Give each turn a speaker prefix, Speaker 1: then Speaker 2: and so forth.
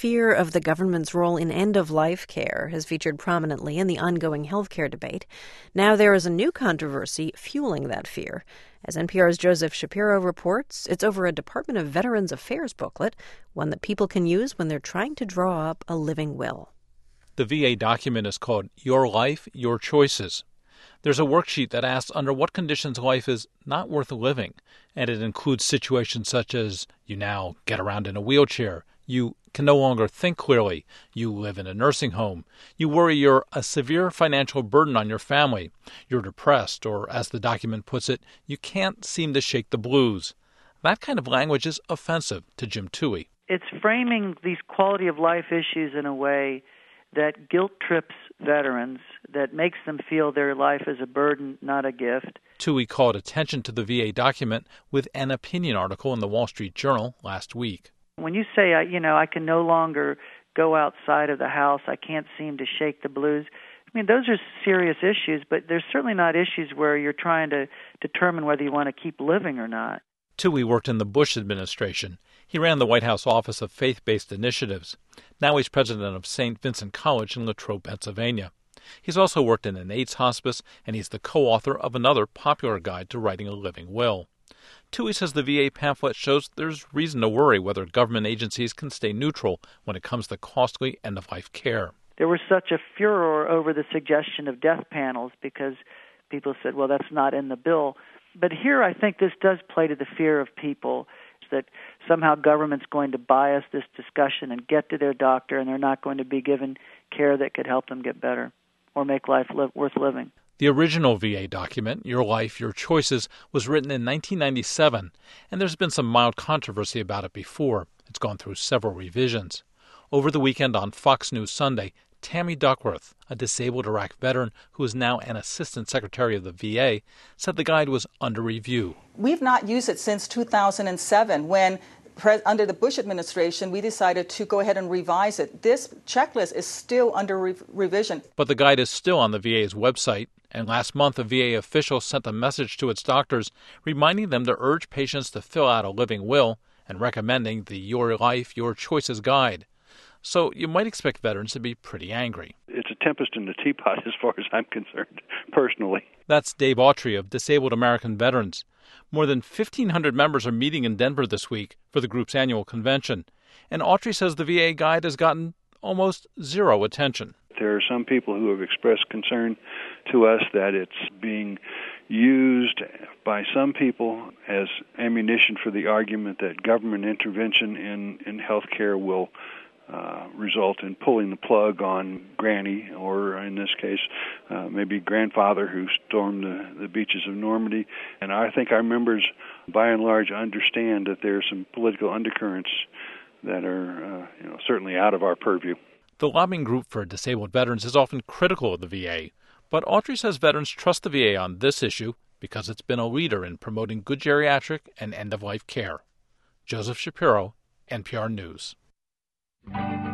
Speaker 1: fear of the government's role in end-of-life care has featured prominently in the ongoing healthcare debate. Now there is a new controversy fueling that fear. As NPR's Joseph Shapiro reports, it's over a Department of Veterans Affairs booklet, one that people can use when they're trying to draw up a living will.
Speaker 2: The VA document is called Your Life, Your Choices. There's a worksheet that asks under what conditions life is not worth living, and it includes situations such as you now get around in a wheelchair, you can no longer think clearly, you live in a nursing home, you worry you're a severe financial burden on your family, you're depressed, or as the document puts it, you can't seem to shake the blues. That kind of language is offensive to Jim Toohey.
Speaker 3: It's framing these quality of life issues in a way that guilt trips veterans, that makes them feel their life is a burden, not a gift.
Speaker 2: Toohey called attention to the VA document with an opinion article in the Wall Street Journal last week.
Speaker 3: When you say, I can no longer go outside of the house, I can't seem to shake the blues, I mean, those are serious issues, but there's certainly not issues where you're trying to determine whether you want to keep living or not.
Speaker 2: Toohey worked in the Bush administration. He ran the White House Office of Faith-Based Initiatives. Now he's president of St. Vincent College in Latrobe, Pennsylvania. He's also worked in an AIDS hospice, and he's the co-author of another popular guide to writing a living will. Toohey says the VA pamphlet shows there's reason to worry whether government agencies can stay neutral when it comes to costly end-of-life care.
Speaker 3: There was such a furor over the suggestion of death panels because people said, well, that's not in the bill. But here I think this does play to the fear of people, that somehow government's going to bias this discussion and get to their doctor and they're not going to be given care that could help them get better or make life worth living.
Speaker 2: The original VA document, Your Life, Your Choices, was written in 1997, and there's been some mild controversy about it before. It's gone through several revisions. Over the weekend on Fox News Sunday, Tammy Duckworth, a disabled Iraq veteran who is now an assistant secretary of the VA, said the guide was under review.
Speaker 4: We've not used it since 2007 when, under the Bush administration, we decided to go ahead and revise it. This checklist is still under revision.
Speaker 2: But the guide is still on the VA's website, and last month a VA official sent a message to its doctors reminding them to urge patients to fill out a living will and recommending the Your Life, Your Choices guide. So you might expect veterans to be pretty angry.
Speaker 5: It's a tempest in the teapot as far as I'm concerned, personally.
Speaker 2: That's Dave Autry of Disabled American Veterans. More than 1,500 members are meeting in Denver this week for the group's annual convention. And Autry says the VA guide has gotten almost zero attention.
Speaker 5: There are some people who have expressed concern to us that it's being used by some people as ammunition for the argument that government intervention in health care will result in pulling the plug on Granny, or in this case, maybe grandfather who stormed the beaches of Normandy. And I think our members, by and large, understand that there are some political undercurrents that are certainly out of our purview.
Speaker 2: The lobbying group for disabled veterans is often critical of the VA, but Autry says veterans trust the VA on this issue because it's been a leader in promoting good geriatric and end-of-life care. Joseph Shapiro, NPR News.